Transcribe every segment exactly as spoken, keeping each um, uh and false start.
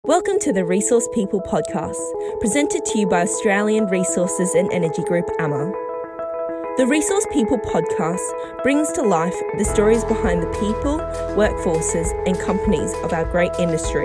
Welcome to the Resource People podcast, presented to you by Australian Resources and Energy Group A M A. The Resource People podcast brings to life the stories behind the people, workforces and companies of our great industry.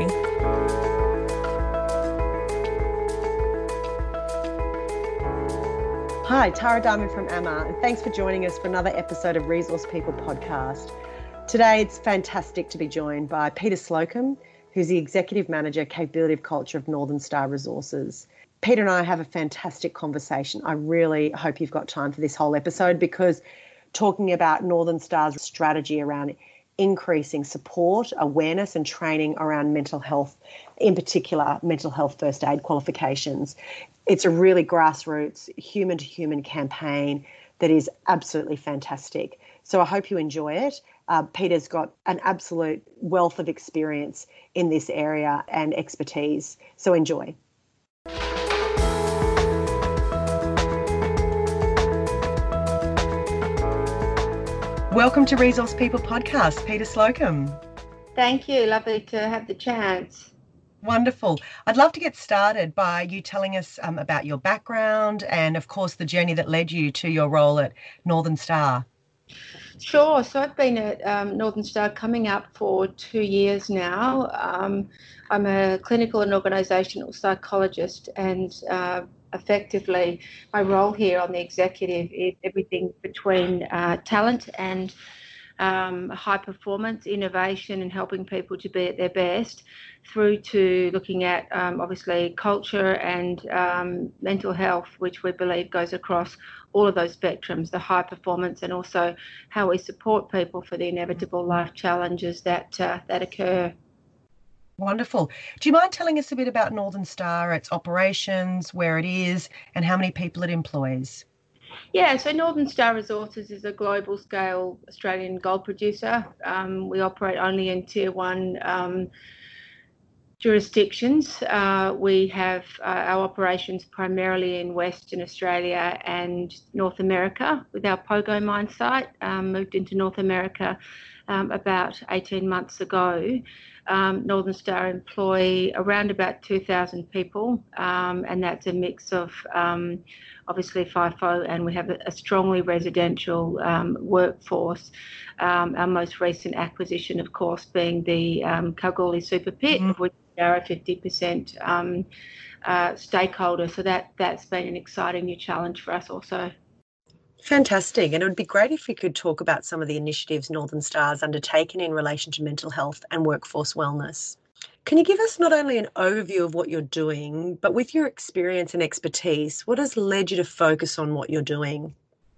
Hi, Tara Diamond from A M A, and thanks for joining us for another episode of Resource People podcast. Today, it's fantastic to be joined by Peter Slocum, who's the Executive Manager, Capability of Culture of Northern Star Resources. Peter and I have a fantastic conversation. I really hope you've got time for this whole episode, because talking about Northern Star's strategy around increasing support, awareness and training around mental health, in particular mental health first aid qualifications. It's a really grassroots, human-to-human campaign that is absolutely fantastic. So I hope you enjoy it. Uh, Peter's got an absolute wealth of experience in this area and expertise. So enjoy. Welcome to Resource People podcast, Peter Slocum. Thank you. Lovely to have the chance. Wonderful. I'd love to get started by you telling us um, about your background and, of course, the journey that led you to your role at Northern Star. Sure. So I've been at um, Northern Star coming up for two years now. Um, I'm a clinical and organisational psychologist, and uh, effectively my role here on the executive is everything between uh, talent and um, high performance, innovation and helping people to be at their best, through to looking at um, obviously culture and um, mental health, which we believe goes across all of those spectrums, the high performance and also how we support people for the inevitable life challenges that uh, that occur. Wonderful. Do you mind telling us a bit about Northern Star, its operations, where it is and how many people it employs? Yeah, so Northern Star Resources is a global scale Australian gold producer. Um, we operate only in tier one um, jurisdictions. Uh, we have uh, our operations primarily in Western Australia and North America, with our Pogo mine site. Um, moved into North America um, about eighteen months ago. Um, Northern Star employ around about two thousand people, um, and that's a mix of um, obviously FIFO, and we have a, a strongly residential um, workforce. Um, our most recent acquisition, of course, being the um, Kalgoorlie Super Pit, mm-hmm. of which we are a fifty percent um, uh, stakeholder. So that, that's been an exciting new challenge for us also. Fantastic. And it would be great if you could talk about some of the initiatives Northern Star's undertaken in relation to mental health and workforce wellness. Can you give us not only an overview of what you're doing, but with your experience and expertise, what has led you to focus on what you're doing?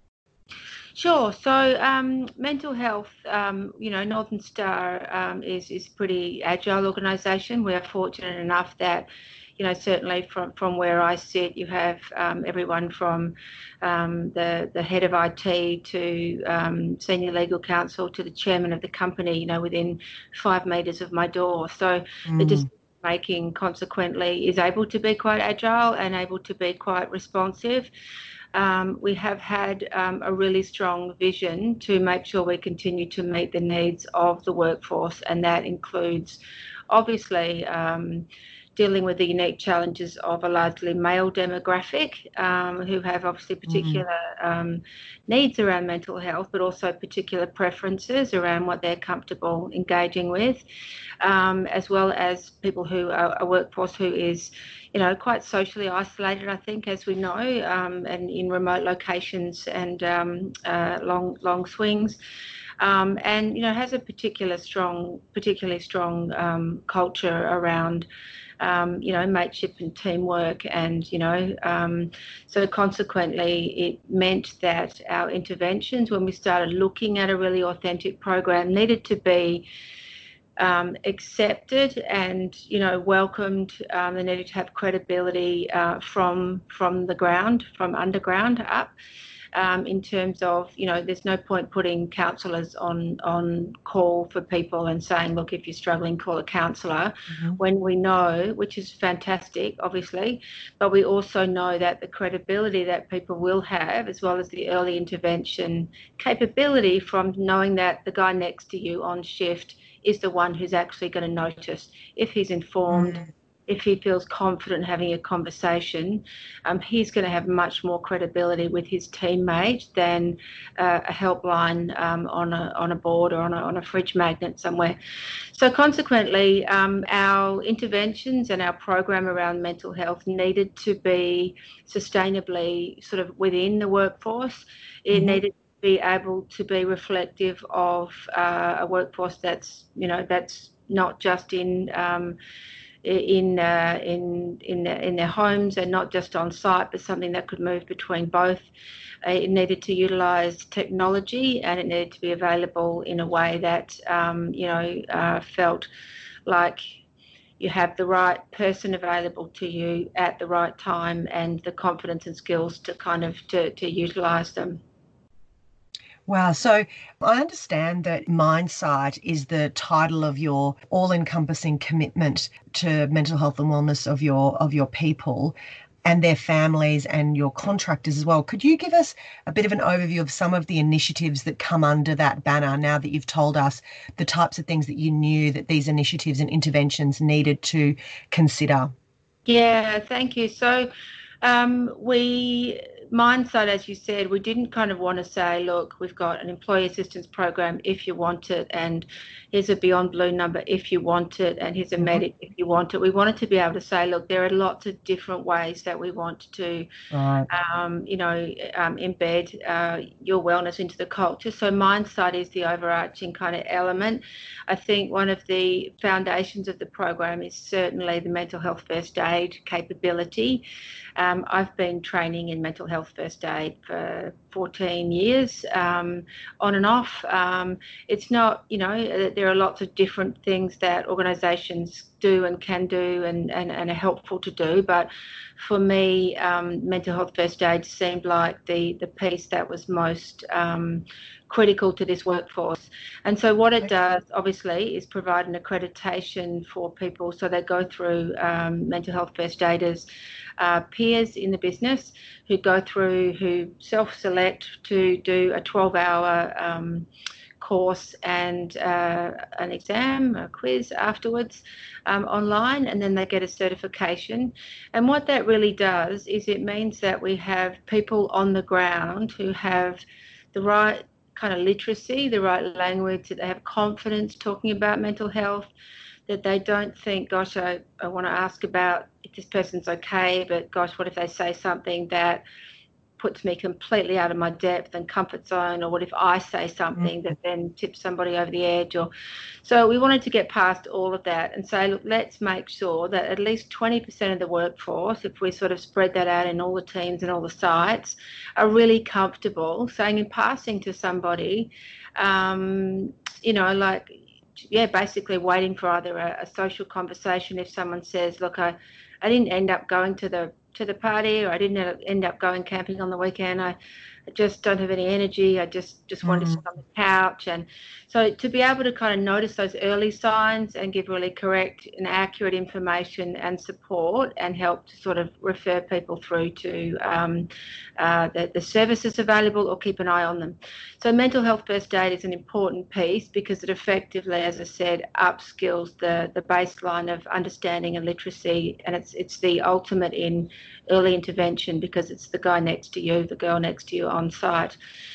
Sure. So um, mental health, um, you know, Northern Star um, is is pretty agile organisation. We are fortunate enough that, you know, certainly from, from where I sit, you have um, everyone from um, the, the head of I T to um, senior legal counsel to the chairman of the company, you know, within five metres of my door. So mm. the decision making consequently is able to be quite agile and able to be quite responsive. Um, we have had um, a really strong vision to make sure we continue to meet the needs of the workforce, and that includes obviously um, dealing with the unique challenges of a largely male demographic um, who have obviously particular mm. um, needs around mental health, but also particular preferences around what they're comfortable engaging with, um, as well as people who are a workforce who is, you know, quite socially isolated, I think, as we know, um, and in remote locations and um, uh, long long swings. Um, and, you know, has a particular strong, particularly strong um, culture around, um, you know, mateship and teamwork. And, you know, um, so consequently, it meant that our interventions, when we started looking at a really authentic program, needed to be Um, accepted and, you know, welcomed. Um, they needed to have credibility uh, from from the ground, from underground up, um, in terms of, you know, there's no point putting counsellors on on call for people and saying, look, if you're struggling, call a counsellor, mm-hmm. when we know, which is fantastic, obviously, but we also know that the credibility that people will have, as well as the early intervention capability from knowing that the guy next to you on shift is the one who's actually going to notice if he's informed, mm. if he feels confident having a conversation, um, he's going to have much more credibility with his teammate than uh, a helpline um, on a on a board or on a, on a fridge magnet somewhere. So consequently, um, our interventions and our program around mental health needed to be sustainably sort of within the workforce. It mm-hmm. needed to be able to be reflective of uh, a workforce that's, you know, that's not just in um, in uh, in in in their homes and not just on site, but something that could move between both. Uh, it needed to utilise technology, and it needed to be available in a way that um, you know uh, felt like you have the right person available to you at the right time and the confidence and skills to kind of to, to utilise them. Wow. So I understand that Mindsight is the title of your all-encompassing commitment to mental health and wellness of your of your people and their families and your contractors as well. Could you give us a bit of an overview of some of the initiatives that come under that banner now that you've told us the types of things that you knew that these initiatives and interventions needed to consider? Yeah, thank you. So um, we... Mindsight, as you said, we didn't kind of want to say, look, we've got an employee assistance program if you want it, and here's a Beyond Blue number if you want it, and here's a mm-hmm. medic if you want it. We wanted to be able to say, look, there are lots of different ways that we want to, right. um, you know, um, embed uh, your wellness into the culture. So Mindsight is the overarching kind of element. I think one of the foundations of the program is certainly the mental health first aid capability. Um, I've been training in mental health first aid for fourteen years, um, on and off. Um, it's not, you know, there are lots of different things that organisations do and can do and, and, and are helpful to do. But for me, um, mental health first aid seemed like the, the piece that was most um, critical to this workforce. And so what it does, obviously, is provide an accreditation for people so they go through um, mental health first aiders, uh, peers in the business who go through, who self-select to do a twelve-hour um, course and uh, an exam, a quiz afterwards um, online, and then they get a certification. And what that really does is it means that we have people on the ground who have the right kind of literacy, the right language, that they have confidence talking about mental health, that they don't think, gosh, I, I want to ask about if this person's okay, but gosh, what if they say something that puts me completely out of my depth and comfort zone, or what if I say something that then tips somebody over the edge? Or so we wanted to get past all of that and say, look, let's make sure that at least twenty percent of the workforce, if we sort of spread that out in all the teams and all the sites, are really comfortable saying in passing to somebody, um, you know, like, yeah, basically waiting for either a, a social conversation if someone says, look, I, I didn't end up going to the to the party, or I didn't end up going camping on the weekend. I, I just don't have any energy. I just, just want mm. to sit on the couch. And so to be able to kind of notice those early signs and give really correct and accurate information and support and help to sort of refer people through to um, uh, the, the services available or keep an eye on them. So mental health first aid is an important piece because it effectively, as I said, upskills the, the baseline of understanding and literacy, and it's it's the ultimate in early intervention because it's the guy next to you, the girl next to you on site.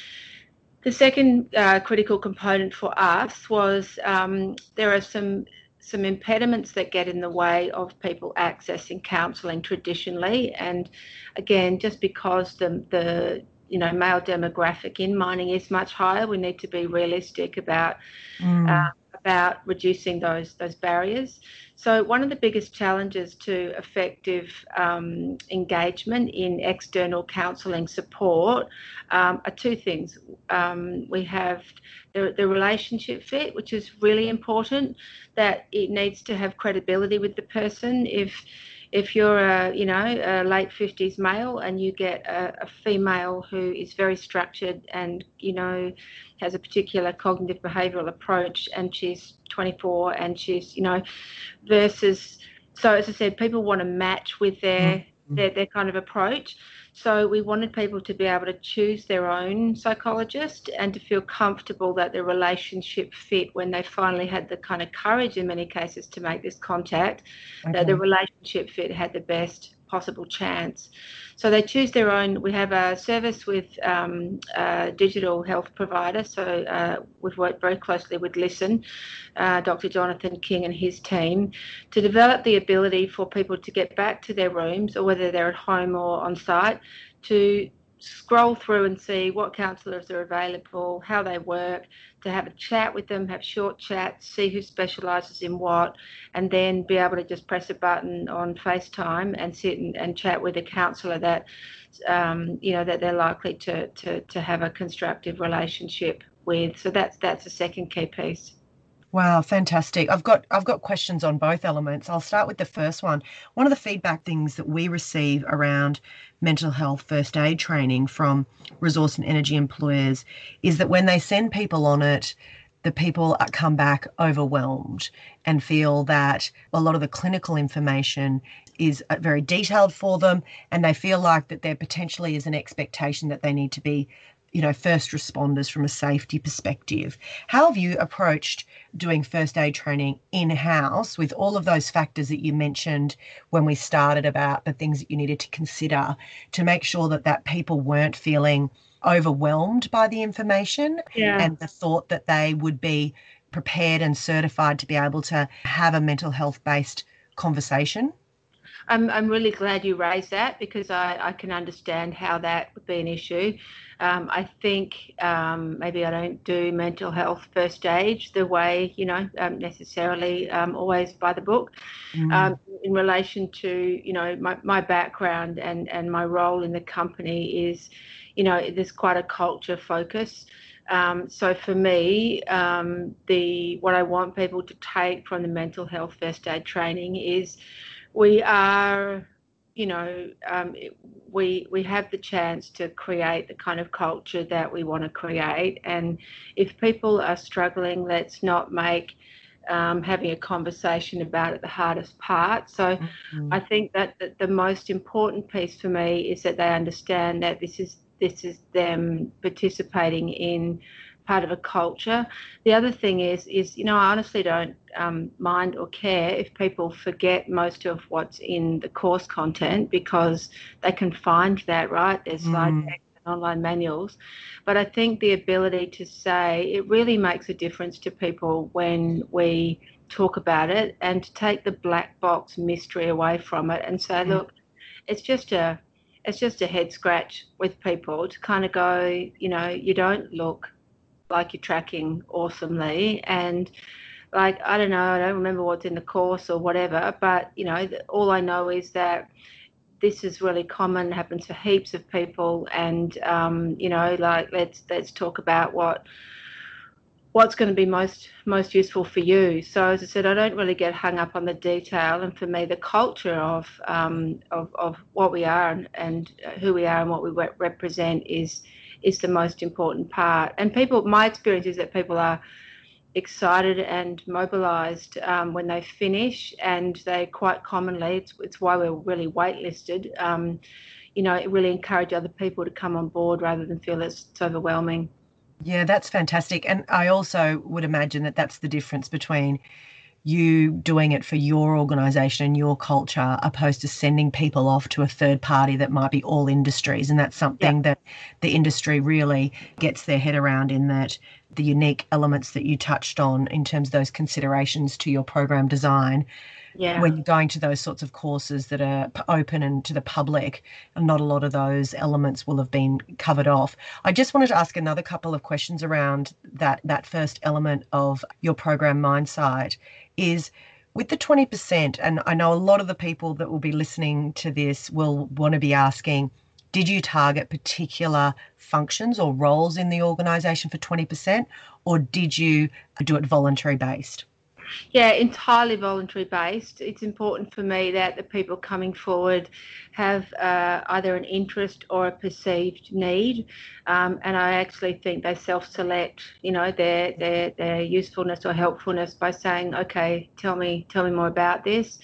The second uh, critical component for us was um, there are some some impediments that get in the way of people accessing counselling traditionally, and again, just because the the you know male demographic in mining is much higher, we need to be realistic about mm. uh, about reducing those those barriers. So one of the biggest challenges to effective um, engagement in external counselling support um, are two things. Um, we have the, the relationship fit, which is really important, that it needs to have credibility with the person. If if you're a, you know, a late fifties male and you get a, a female who is very structured and, you know, has a particular cognitive behavioural approach and she's twenty-four and she's, you know, versus, so as I said, people want to match with their, mm-hmm. their, their kind of approach. So we wanted people to be able to choose their own psychologist and to feel comfortable that the relationship fit when they finally had the kind of courage in many cases to make this contact, Okay. that the relationship fit had the best possible chance. So they choose their own. We have a service with um, a digital health provider. So uh, we've worked very closely with Listen, uh, Doctor Jonathan King and his team, to develop the ability for people to get back to their rooms, or whether they're at home or on site, to scroll through and see what counsellors are available, how they work, to have a chat with them, have short chats, see who specialises in what, and then be able to just press a button on FaceTime and sit and, and chat with a counsellor that, um, you know, that they're likely to, to, to have a constructive relationship with. So that's that's a second key piece. Wow, fantastic. I've got I've got questions on both elements. I'll start with the first one. One of the feedback things that we receive around mental health first aid training from resource and energy employers is that when they send people on it, the people come back overwhelmed and feel that a lot of the clinical information is very detailed for them, and they feel like that there potentially is an expectation that they need to be, you know, first responders from a safety perspective. How have you approached doing first aid training in-house with all of those factors that you mentioned when we started about the things that you needed to consider to make sure that, that people weren't feeling overwhelmed by the information Yeah. and the thought that they would be prepared and certified to be able to have a mental health based conversation? I'm, I'm really glad you raised that, because I, I can understand how that would be an issue. Um, I think um, maybe I don't do mental health first aid the way, you know, um, necessarily um, always by the book. Mm. Um, in relation to, you know, my, my background and, and my role in the company is, you know, there's quite a culture focus. Um, so for me, um, the what I want people to take from the mental health first aid training is we are, you know, um, we we have the chance to create the kind of culture that we want to create. And if people are struggling, let's not make um, having a conversation about it the hardest part. So Mm-hmm. I think that, that the most important piece for me is that they understand that this is this is them participating in part of a culture. The other thing is, is you know, I honestly don't um, mind or care if people forget most of what's in the course content, because they can find that, right? There's slide Mm. decks and online manuals. But I think the ability to say, it really makes a difference to people when we talk about it, and to take the black box mystery away from it and say, Mm. look, it's just a it's just a head scratch with people to kind of go, you know, you don't look like you're tracking awesomely, and like, I don't know, I don't remember what's in the course or whatever, but you know, all I know is that this is really common, happens for heaps of people, and um, you know, like, let's let's talk about what what's going to be most most useful for you. So as I said, I don't really get hung up on the detail, and for me the culture of um, of, of what we are and, and who we are and what we re- represent is is the most important part. And people, my experience is that people are excited and mobilised um, when they finish, and they quite commonly, it's, it's why we're really waitlisted, um, you know, really encourage other people to come on board rather than feel it's, it's overwhelming. Yeah, that's fantastic. And I also would imagine that that's the difference between you doing it for your organisation and your culture, opposed to sending people off to a third party that might be all industries. And that's something Yeah. that the industry really gets their head around, in that the unique elements that you touched on in terms of those considerations to your program design. Yeah. When you're going to those sorts of courses that are open and to the public, not a lot of those elements will have been covered off. I just wanted to ask another couple of questions around that, that first element of your program Mindsight is, with the twenty percent, and I know a lot of the people that will be listening to this will want to be asking, did you target particular functions or roles in the organisation for twenty percent, or did you do it voluntary based? Yeah, entirely voluntary based. It's important for me that the people coming forward have uh, either an interest or a perceived need, um, and I actually think they self-select, you know, their their their usefulness or helpfulness by saying, okay, tell me tell me more about this.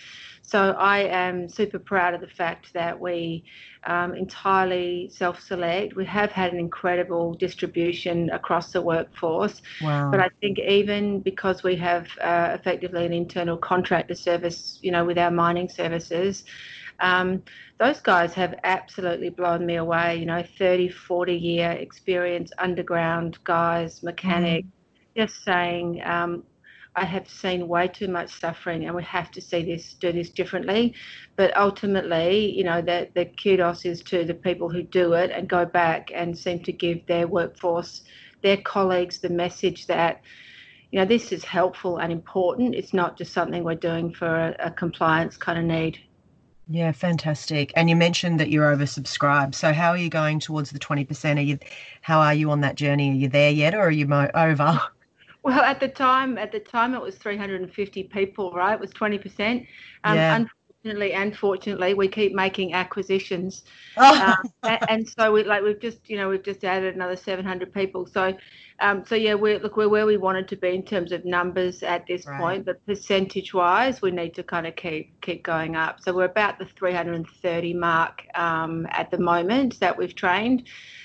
So I am super proud of the fact that we um, entirely self-select. We have had an incredible distribution across the workforce. Wow. But I think even because we have uh, effectively an internal contractor service, you know, with our mining services, um, those guys have absolutely blown me away. You know, thirty, forty year experience, underground guys, mechanics, mm. just saying, um, I have seen way too much suffering and we have to see this, do this differently. But ultimately, you know, the, the kudos is to the people who do it and go back and seem to give their workforce, their colleagues, the message that, you know, this is helpful and important. It's not just something we're doing for a, a compliance kind of need. Yeah, fantastic. And you mentioned that you're oversubscribed. So how are you going towards the twenty percent? Are you, how are you on that journey? Are you there yet, or are you mo- over? Well, at the time, at the time it was three hundred fifty people, right? It was twenty percent. Um, yeah. Unfortunately and fortunately, we keep making acquisitions. Oh. Um, and, and so we like we've just, you know, we've just added another seven hundred people. So, um, so yeah, we're look, we're where we wanted to be in terms of numbers at this right. point, but percentage-wise, we need to kind of keep keep going up. So we're about the three hundred thirty mark um, at the moment that we've trained.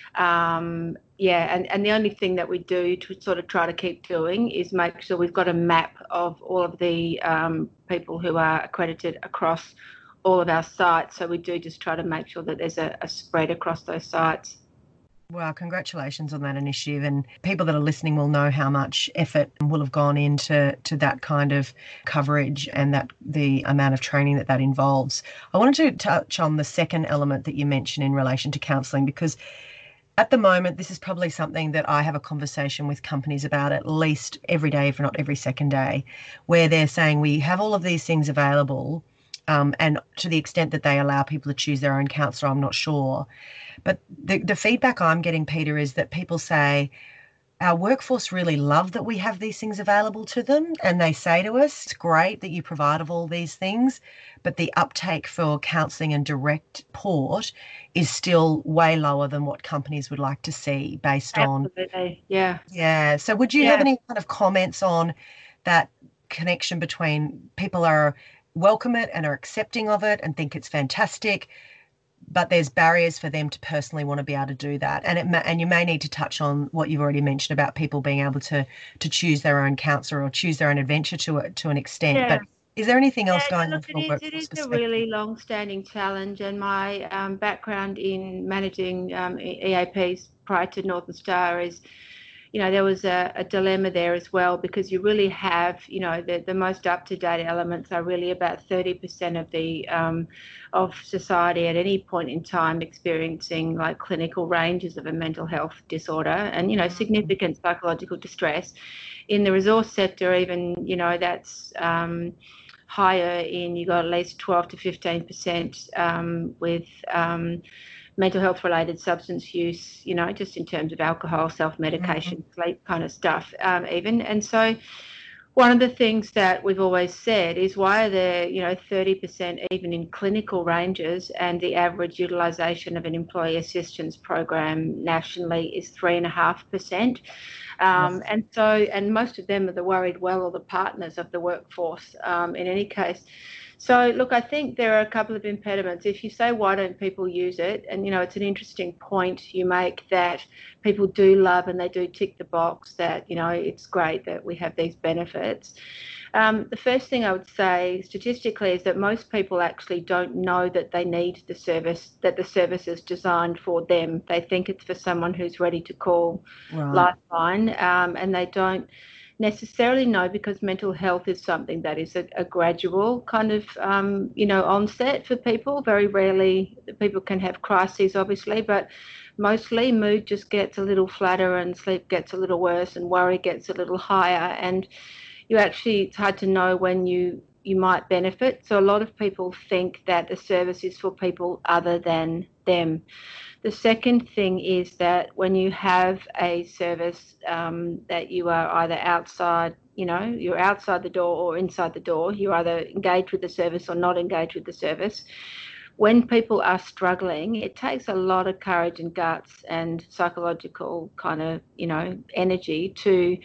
Um, yeah, and, and the only thing that we do to sort of try to keep doing is make sure we've got a map of all of the um, people who are accredited across all of our sites. So we do just try to make sure that there's a, a spread across those sites. Well, congratulations on that initiative, and people that are listening will know how much effort will have gone into to that kind of coverage and that the amount of training that that involves. I wanted to touch on the second element that you mentioned in relation to counselling, because at the moment, this is probably something that I have a conversation with companies about at least every day, if not every second day, where they're saying we have all of these things available, um, and to the extent that they allow people to choose their own counsellor, I'm not sure. But the, the feedback I'm getting, Peter, is that people say, our workforce really love that we have these things available to them, and they say to us, it's great that you provide all these things, but the uptake for counselling and direct port is still way lower than what companies would like to see based on... Absolutely, yeah. Yeah, so would you yeah. have any kind of comments on that connection between people are welcome it and are accepting of it and think it's fantastic, but there's barriers for them to personally want to be able to do that? And it may, and you may need to touch on what you've already mentioned about people being able to to choose their own counsellor or choose their own adventure to a, to an extent. Yeah. But is there anything else yeah, going look, on from a it workforce is, it is perspective? a really long-standing challenge, and my um, background in managing um, E A Ps prior to Northern Star is, you know, there was a, a dilemma there as well, because you really have, you know, the, the most up-to-date elements are really about thirty percent of the um, of society at any point in time experiencing like clinical ranges of a mental health disorder and, you know, significant psychological distress. In the resource sector, even, you know, that's um, higher in, you got at least twelve to fifteen percent um, with um, mental health related substance use, you know, just in terms of alcohol, self-medication, mm-hmm. sleep kind of stuff, um, even. And so one of the things that we've always said is, why are there, you know, thirty percent even in clinical ranges, and the average utilisation of an employee assistance program nationally is three and a half percent. Um, yes. And so, and most of them are the worried well or the partners of the workforce um, in any case. So, look, I think there are a couple of impediments. If you say, why don't people use it? And, you know, it's an interesting point you make, that people do love and they do tick the box that, you know, it's great that we have these benefits. Um, the first thing I would say statistically is that most people actually don't know that they need the service, that the service is designed for them. They think it's for someone who's ready to call right. Lifeline, um, and they don't necessarily know, because mental health is something that is a, a gradual kind of, um, you know, onset for people. Very rarely people can have crises, obviously, but mostly mood just gets a little flatter and sleep gets a little worse and worry gets a little higher. And you actually, it's hard to know when you, you might benefit. So a lot of people think that the service is for people other than them. The second thing is that when you have a service um, that you are either outside, you know, you're outside the door or inside the door, you're either engaged with the service or not engaged with the service. When people are struggling, it takes a lot of courage and guts and psychological kind of, you know, energy to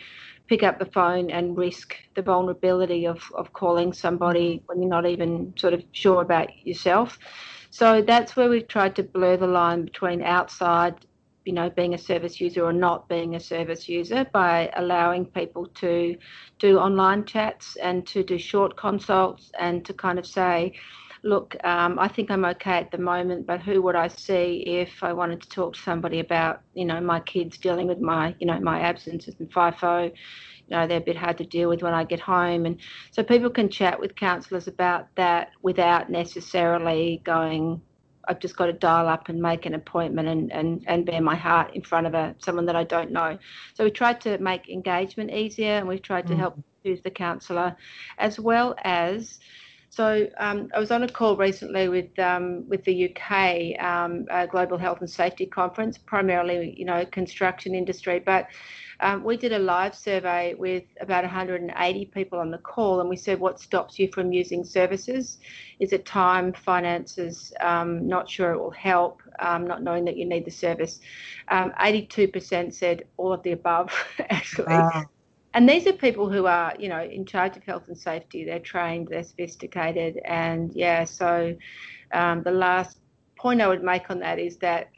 pick up the phone and risk the vulnerability of, of calling somebody when you're not even sort of sure about yourself. So that's where we've tried to blur the line between outside, you know, being a service user or not being a service user by allowing people to do online chats and to do short consults and to kind of say, look, um, I think I'm okay at the moment, but who would I see if I wanted to talk to somebody about, you know, my kids dealing with my, you know, my absences and FIFO. You know, they're a bit hard to deal with when I get home. And so people can chat with counsellors about that without necessarily going, I've just got to dial up and make an appointment and, and, and bare my heart in front of a, someone that I don't know. So we tried to make engagement easier, and we've tried to help choose the counsellor, as well as, so um, I was on a call recently with um, with the U K um, a Global Health and Safety Conference, primarily, you know, construction industry, but um, we did a live survey with about one hundred eighty people on the call, and we said, what stops you from using services? Is it time, finances, um, not sure it will help, um, not knowing that you need the service? Um, eighty-two percent said all of the above, actually. Wow. And these are people who are, you know, in charge of health and safety. They're trained, they're sophisticated. And, yeah, so um, the last point I would make on that is that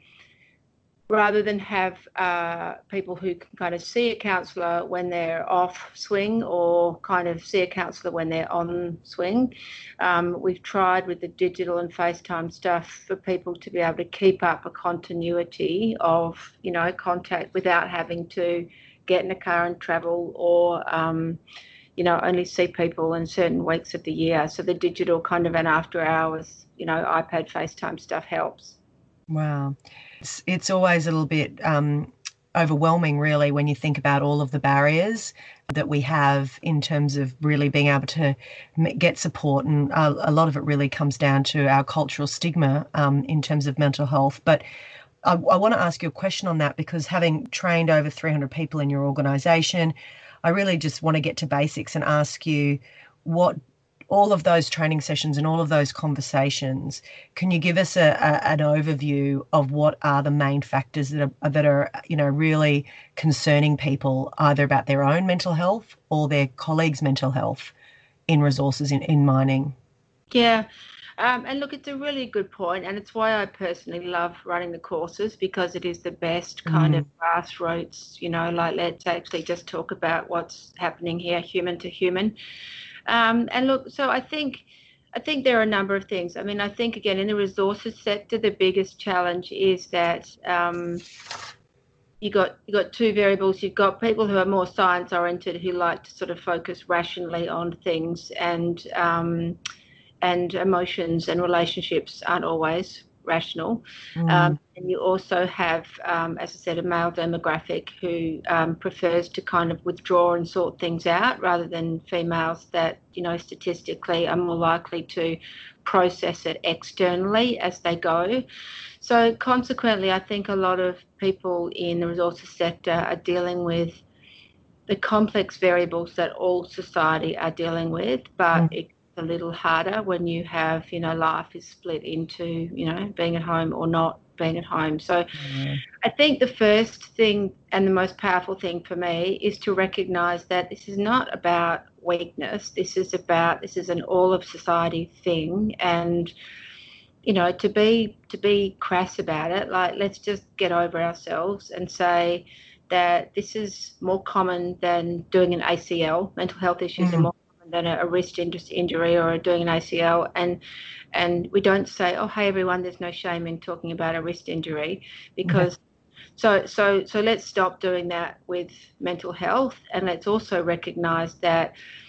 rather than have uh, people who can kind of see a counsellor when they're off swing or kind of see a counsellor when they're on swing, um, we've tried with the digital and FaceTime stuff for people to be able to keep up a continuity of, you know, contact without having to get in a car and travel or, um, you know, only see people in certain weeks of the year. So the digital kind of and after hours, you know, iPad, FaceTime stuff helps. Wow. It's, it's always a little bit um, overwhelming, really, when you think about all of the barriers that we have in terms of really being able to get support. And a, a lot of it really comes down to our cultural stigma um, in terms of mental health. But I, I want to ask you a question on that, because having trained over three hundred people in your organisation, I really just want to get to basics and ask you what all of those training sessions and all of those conversations, can you give us a, a, an overview of what are the main factors that are, that are, you know, really concerning people either about their own mental health or their colleagues' mental health in resources in, in mining? Yeah. Um, and look, it's a really good point, and it's why I personally love running the courses, because it is the best kind mm. of grassroots, you know, like let's actually just talk about what's happening here, human to human. Um, and look, so I think I think there are a number of things. I mean, I think, again, in the resources sector, the biggest challenge is that um, you got you got two variables. You've got people who are more science oriented, who like to sort of focus rationally on things, and um, and emotions and relationships aren't always rational. Mm. Um, and you also have, um, as I said, a male demographic who um, prefers to kind of withdraw and sort things out, rather than females that, you know, statistically are more likely to process it externally as they go. So consequently, I think a lot of people in the resources sector are dealing with the complex variables that all society are dealing with, but mm. it a little harder when you have, you know, life is split into, you know, being at home or not being at home. So mm. I think the first thing and the most powerful thing for me is to recognise that this is not about weakness. This is about, this is an all of society thing. And, you know, to be, to be crass about it, like, let's just get over ourselves and say that this is more common than doing an A C L. Mental health issues mm. are more than a wrist injury or doing an A C L, and and we don't say, oh, hey everyone, there's no shame in talking about a wrist injury, because yeah. so so so let's stop doing that with mental health, and let's also recognise that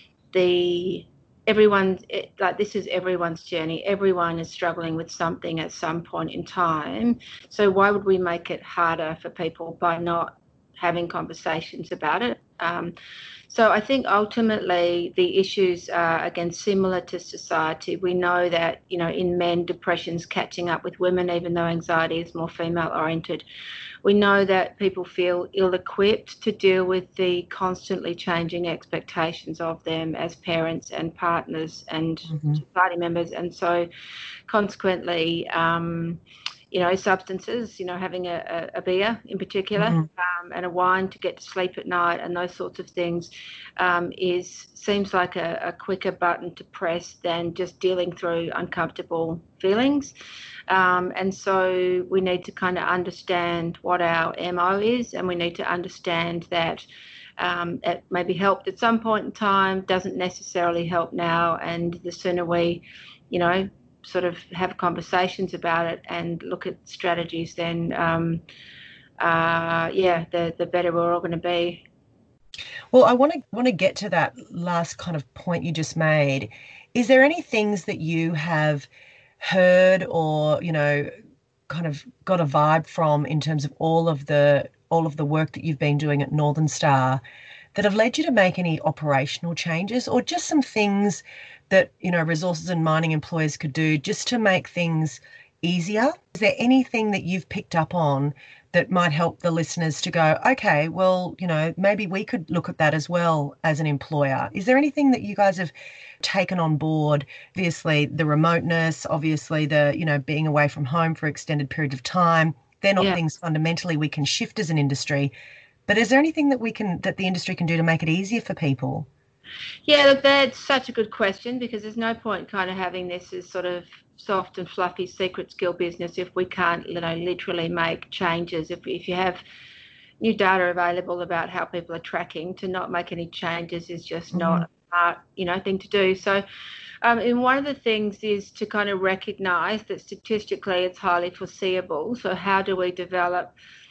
the everyone like this is everyone's journey. Everyone is struggling with something at some point in time. So why would we make it harder for people by not having conversations about it? Um, So I think ultimately the issues are, again, similar to society. We know that, you know, in men, depression's catching up with women, even though anxiety is more female-oriented. We know that people feel ill-equipped to deal with the constantly changing expectations of them as parents and partners and mm-hmm. society members. And so consequently, um, you know, substances, you know, having a, a, a beer in particular, Mm-hmm. um, and a wine to get to sleep at night and those sorts of things um, is seems like a, a quicker button to press than just dealing through uncomfortable feelings. Um, and so we need to kind of understand what our M O is, and we need to understand that um, it maybe helped at some point in time, doesn't necessarily help now. And the sooner we, you know, sort of have conversations about it and look at strategies, then um, uh, yeah, the, the better we're all going to be. Well, I want to want to get to that last kind of point you just made. Is there any things that you have heard or, you know, kind of got a vibe from in terms of all of the all of the work that you've been doing at Northern Star that have led you to make any operational changes, or just some things that, you know, resources and mining employers could do just to make things easier? Is there anything that you've picked up on that might help the listeners to go, okay, well, you know, maybe we could look at that as well as an employer? Is there anything that you guys have taken on board? Obviously, the remoteness, obviously the, you know, being away from home for extended periods of time, they're not Yeah. things fundamentally we can shift as an industry. But is there anything that we can, that the industry can do to make it easier for people? Yeah, look, that's such a good question, because there's no point kind of having this as sort of soft and fluffy secret skill business if we can't, you know, literally make changes. If if you have new data available about how people are tracking, to not make any changes is just Mm-hmm. not a smart, you know, thing to do. So, um, and one of the things is to kind of recognise that statistically it's highly foreseeable. So how do we develop,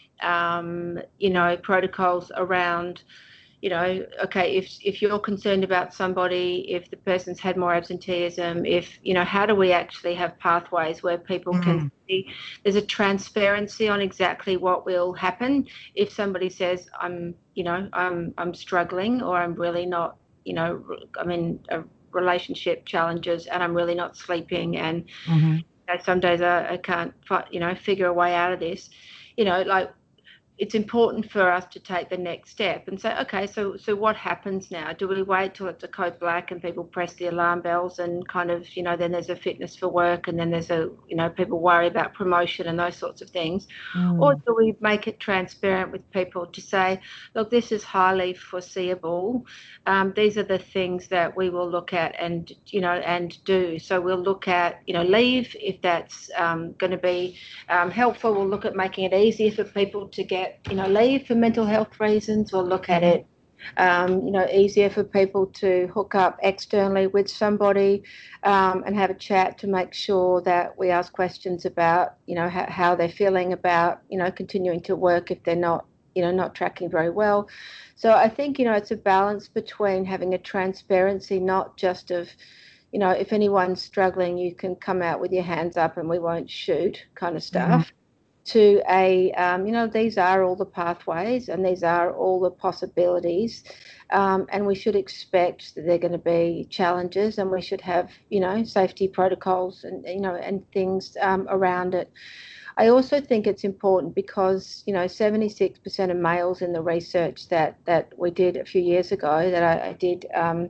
um, you know, protocols around, you know, okay, if if you're concerned about somebody, if the person's had more absenteeism, if, you know, how do we actually have pathways where people can Mm. see there's a transparency on exactly what will happen if somebody says, I'm, you know, I'm I'm struggling, or I'm really not, you know, I'm in a relationship challenges and I'm really not sleeping, and Mm-hmm. you know, some days I, I can't, you know, figure a way out of this, you know, like, it's important for us to take the next step and say, okay, so so what happens now? Do we wait till it's a code black and people press the alarm bells and kind of, you know, then there's a fitness for work, and then there's a, you know, people worry about promotion and those sorts of things? Or Mm. do we make it transparent with people to say, look, this is highly foreseeable. Um, these are the things that we will look at and, you know, and do. So we'll look at, you know, leave if that's um, going to be um, helpful. We'll look at making it easier for people to get, you know, leave for mental health reasons. We'll look at it, um, you know, easier for people to hook up externally with somebody um, and have a chat to make sure that we ask questions about, you know, how, how they're feeling about, you know, continuing to work if they're not, you know, not tracking very well. So I think, you know, it's a balance between having a transparency, not just of, you know, if anyone's struggling, you can come out with your hands up and we won't shoot kind of Mm. stuff, to a, um, you know, these are all the pathways and these are all the possibilities, um, and we should expect that they're going to be challenges, and we should have, you know, safety protocols and, you know, and things um, around it. I also think it's important because, you know, seventy-six percent of males in the research that, that we did a few years ago, that I, I did um,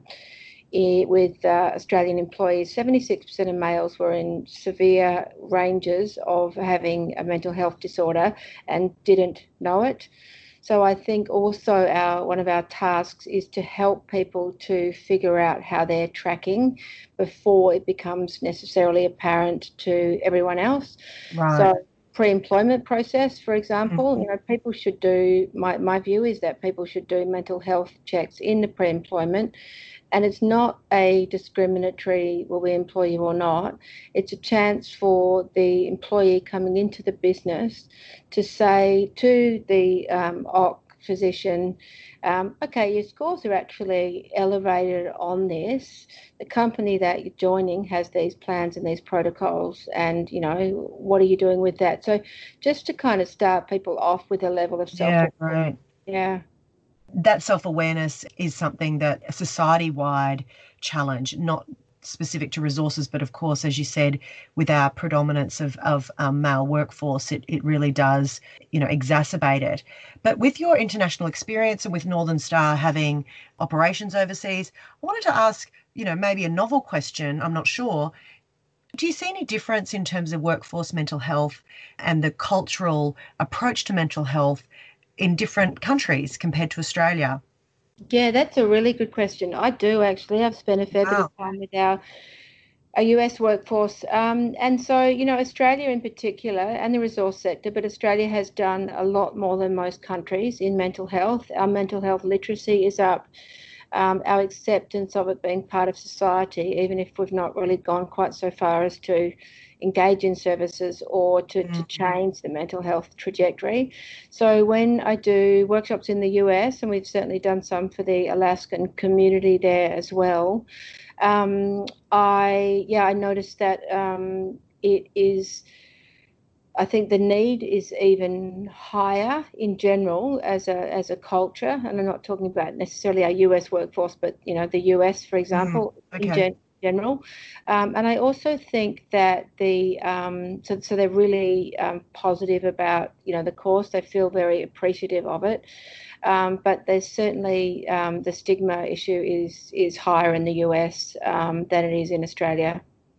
with uh, Australian employees, seventy-six percent of males were in severe ranges of having a mental health disorder and didn't know it. So I think also our one of our tasks is to help people to figure out how they're tracking before it becomes necessarily apparent to everyone else. Right. So pre-employment process, for example, Mm-hmm. you know, people should do, my, my view is that people should do mental health checks in the pre-employment. And it's not a discriminatory, will we employ you or not? It's a chance for the employee coming into the business to say to the um, O C physician, um, okay, your scores are actually elevated on this. The company that you're joining has these plans and these protocols, and, you know, what are you doing with that? So just to kind of start people off with a level of Yeah, self-awareness. right. Yeah. That self-awareness is something that a society-wide challenge, not specific to resources, but of course, as you said, with our predominance of, of um, male workforce, it, it really does, you know, exacerbate it. But with your international experience and with Northern Star having operations overseas, I wanted to ask, you know, maybe a novel question, I'm not sure. Do you see any difference in terms of workforce mental health and the cultural approach to mental health in different countries compared to Australia? Yeah, that's a really good question. I do actually. I've spent a fair bit Wow. of time with our, our U S workforce. Um, and so, you know, Australia in particular and the resource sector, but Australia has done a lot more than most countries in mental health. Our mental health literacy is up. Um, our acceptance of it being part of society, even if we've not really gone quite so far as to engage in services or to, to change the mental health trajectory. So when I do workshops in the U S, and we've certainly done some for the Alaskan community there as well, um, I yeah I noticed that um, it is. I think the need is even higher in general as a as a culture, and I'm not talking about necessarily our U S workforce, but you know the U S, for example, Mm, in okay. gen- general. Um, and I also think that the um, so so they're really um, positive about you know the course. They feel very appreciative of it, um, but there's certainly um, the stigma issue is is higher in the U S um, than it is in Australia.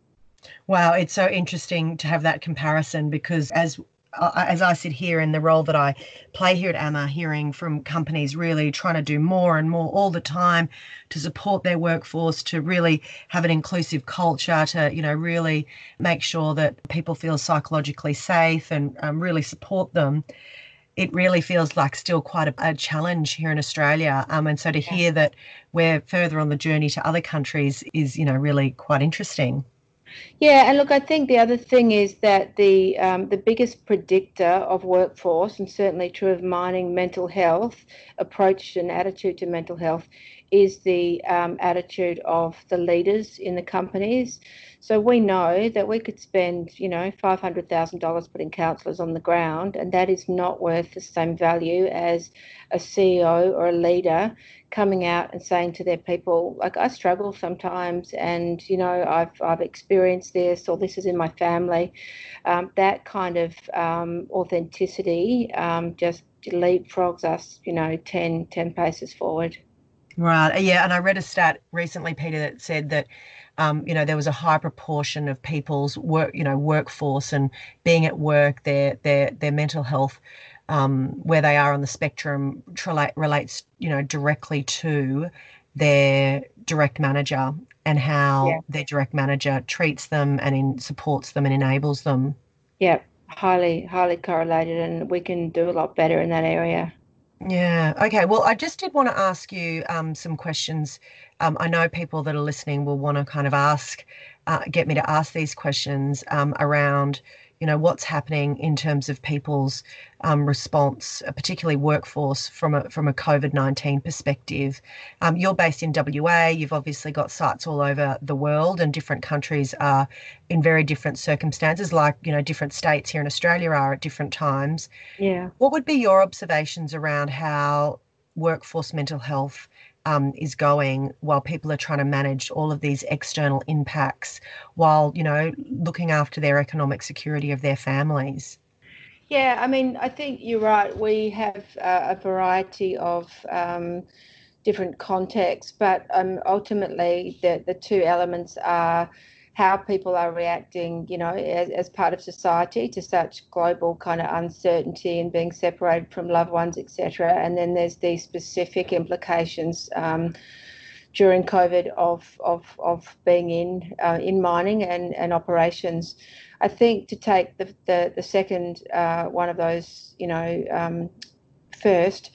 Wow, it's so interesting to have that comparison because as uh, as I sit here in the role that I play here at A M A, hearing from companies really trying to do more and more all the time to support their workforce, to really have an inclusive culture, to, you know, really make sure that people feel psychologically safe and um, really support them. It really feels like still quite a, a challenge here in Australia. Um, and so to Yeah. hear that we're further on the journey to other countries is, you know, really quite interesting. Yeah, and look, I think the other thing is that the um, the biggest predictor of workforce, and certainly true of mining mental health approach and attitude to mental health, is the um, attitude of the leaders in the companies. So we know that we could spend, you know, five hundred thousand dollars putting counsellors on the ground, and that is not worth the same value as a C E O or a leader coming out and saying to their people, like, I struggle sometimes, and you know, I've I've experienced this, or this is in my family. Um, that kind of um, authenticity um, just leapfrogs us, you know, ten, ten paces forward. Right. Yeah. And I read a stat recently, Peter, that said that, um, you know, there was a high proportion of people's work, you know, workforce and being at work, their their their mental health, um, where they are on the spectrum, relate, relates, you know, directly to their direct manager and Yeah, how their direct manager treats them and in, supports them and enables them. yeah, highly, highly correlated, and we can do a lot better in that area. Yeah. Okay. Well, I just did want to ask you um, some questions. Um, I know people that are listening will want to kind of ask, uh, get me to ask these questions um, around, you know, what's happening in terms of people's um, response, uh, particularly workforce from a from a COVID nineteen perspective. Um, you're based in W A. You've obviously got sites all over the world, and different countries are in very different circumstances, like, you know, different states here in Australia are at different times. Yeah. What would be your observations around how workforce mental health um, is going while people are trying to manage all of these external impacts while, you know, looking after their economic security of their families? Yeah, I mean, I think you're right. We have uh, a variety of um, different contexts, but um, ultimately the, the two elements are how people are reacting, you know, as, as part of society to such global kind of uncertainty and being separated from loved ones, et cetera. And then there's the specific implications um, during COVID of of of being in uh, in mining and and operations. I think to take the the, the second uh, one of those, you know, um, first.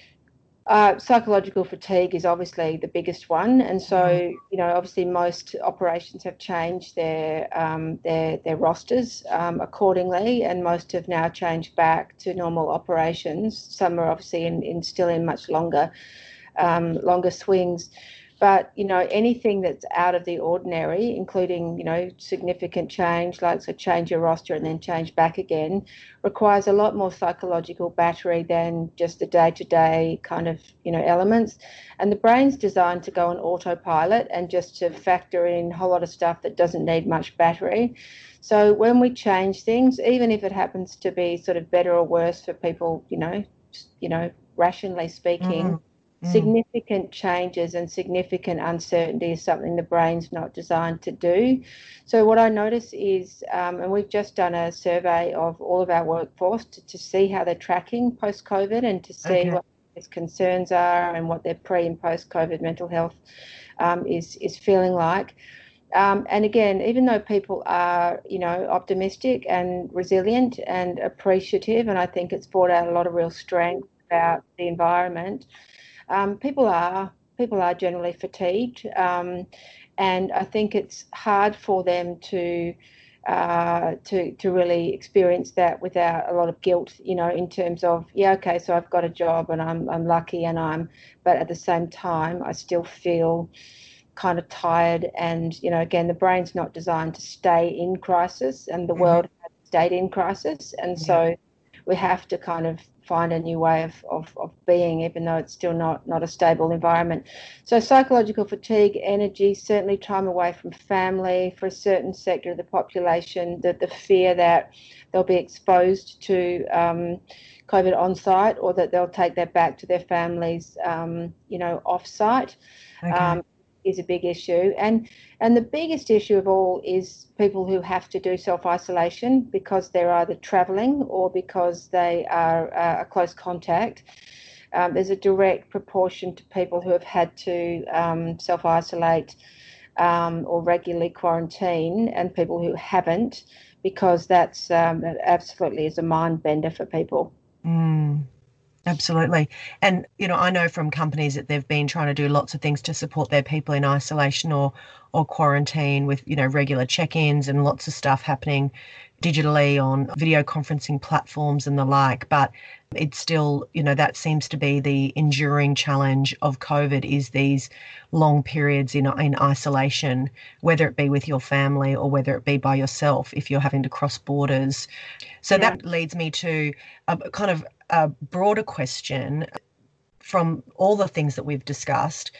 Uh, psychological fatigue is obviously the biggest one, and so Mm. you know, obviously, most operations have changed their um, their their rosters um, accordingly, and most have now changed back to normal operations. Some are obviously in, in still in much longer um, longer swings. But you know, anything that's out of the ordinary, including you know significant change, like so change your roster and then change back again, requires a lot more psychological battery than just the day-to-day kind of you know elements. And the brain's designed to go on autopilot and just to factor in a whole lot of stuff that doesn't need much battery. So when we change things, even if it happens to be sort of better or worse for people, you know, you know, rationally speaking, Mm. Mm. Significant changes and significant uncertainty is something the brain's not designed to do. So what I notice is, um, and we've just done a survey of all of our workforce to, to see how they're tracking post-COVID and to see okay. what their concerns are and what their pre and post-COVID mental health um, is, is feeling like. Um, and again, even though people are, you know, optimistic and resilient and appreciative, and I think it's brought out a lot of real strength about the environment, um, people are people are generally fatigued, um, and I think it's hard for them to uh, to to really experience that without a lot of guilt, you know, in terms of yeah, okay, so I've got a job and I'm I'm lucky and I'm, but at the same time, I still feel kind of tired, and you know, again, the brain's not designed to stay in crisis, and the mm-hmm. world has stayed in crisis, and yeah. so we have to kind of find a new way of, of, of being, even though it's still not not a stable environment. So psychological fatigue, energy, certainly time away from family for a certain sector of the population, that the fear that they'll be exposed to um, COVID on site, or that they'll take that back to their families, um, you know, off site. Okay. Um, is a big issue, and and the biggest issue of all is people who have to do self-isolation because they're either travelling or because they are uh, a close contact. Um, there's a direct proportion to people who have had to um, self-isolate um, or regularly quarantine, and people who haven't, because that's um, that absolutely is a mind bender for people. Mm. Absolutely. And, you know, I know from companies that they've been trying to do lots of things to support their people in isolation or or quarantine with, you know, regular check-ins and lots of stuff happening digitally on video conferencing platforms and the like. But it's still, you know, that seems to be the enduring challenge of COVID, is these long periods in, in isolation, whether it be with your family or whether it be by yourself if you're having to cross borders. So yeah. that leads me to a kind of a broader question from all the things that we've discussed.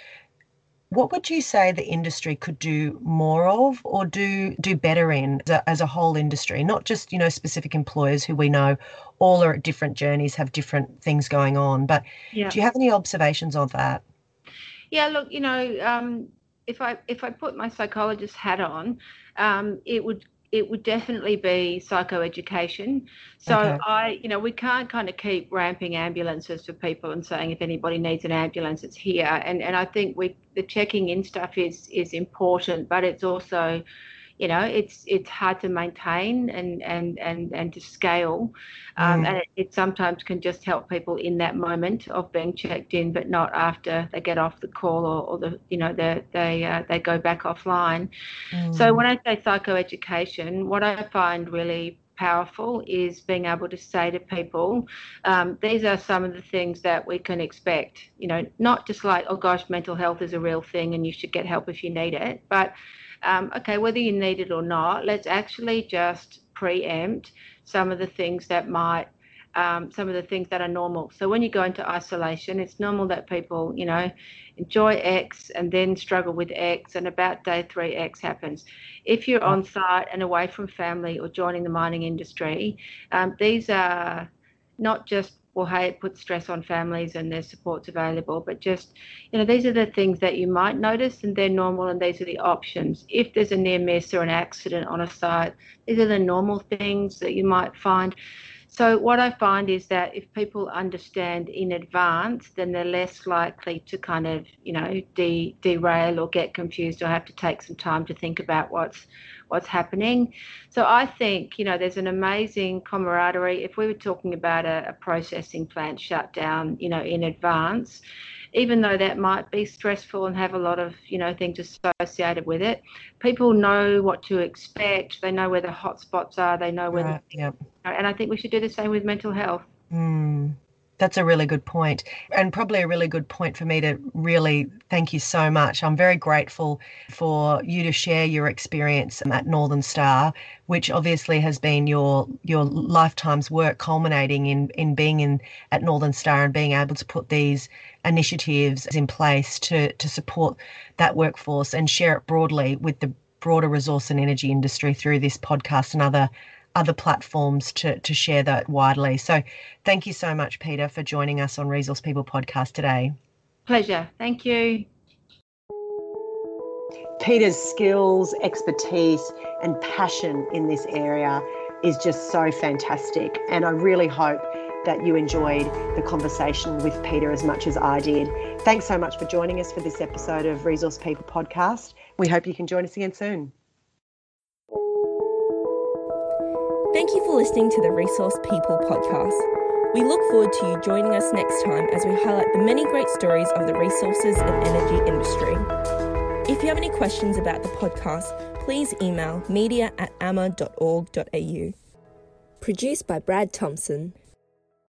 What would you say the industry could do more of, or do do better in as a, as a whole industry, not just, you know, specific employers who we know all are at different journeys, have different things going on, but yeah. do you have any observations on that? Yeah, look, you know, um, if I if I put my psychologist hat on, um, it would it would definitely be psychoeducation. So okay. I, you know, we can't kind of keep ramping ambulances for people and saying if anybody needs an ambulance, it's here. And and I think we the checking in stuff is is important, but it's also, you know, it's it's hard to maintain and and and and to scale, um, mm. and it, it sometimes can just help people in that moment of being checked in, but not after they get off the call or, or the you know they they uh, they go back offline. Mm. So when I say psychoeducation, what I find really powerful is being able to say to people, um, these are some of the things that we can expect. You know, not just like, oh gosh, mental health is a real thing and you should get help if you need it, but Um, okay, whether you need it or not, let's actually just preempt some of the things that might, um, some of the things that are normal. So when you go into isolation, it's normal that people, you know, enjoy X and then struggle with X, and about day three, X happens. If you're on site and away from family or joining the mining industry, um, these are not just, well, hey, it puts stress on families and there's supports available, but just, you know, these are the things that you might notice and they're normal, and these are the options. If there's a near miss or an accident on a site, these are the normal things that you might find. So what I find is that if people understand in advance, then they're less likely to kind of, you know, de- derail or get confused or have to take some time to think about what's what's happening. So I think, you know, there's an amazing camaraderie. If we were talking about a, a processing plant shut down, you know, in advance, even though that might be stressful and have a lot of, you know, things associated with it, people know what to expect. They know where the hot spots are. They know where, right, the, yep. And I think we should do the same with mental health. Mm. That's a really good point, and probably a really good point for me to really thank you so much. I'm very grateful for you to share your experience at Northern Star, which obviously has been your your lifetime's work culminating in, in being in at Northern Star and being able to put these initiatives in place to, to support that workforce and share it broadly with the broader resource and energy industry through this podcast and other other platforms to, to share that widely. So thank you so much, Peter, for joining us on Resource People Podcast today. Pleasure. Thank you. Peter's skills, expertise, and passion in this area is just so fantastic. And I really hope that you enjoyed the conversation with Peter as much as I did. Thanks so much for joining us for this episode of Resource People Podcast. We hope you can join us again soon. Thank you for listening to the Resource People Podcast. We look forward to you joining us next time as we highlight the many great stories of the resources and energy industry. If you have any questions about the podcast, please email media at amma dot org dot a u. Produced by Brad Thompson.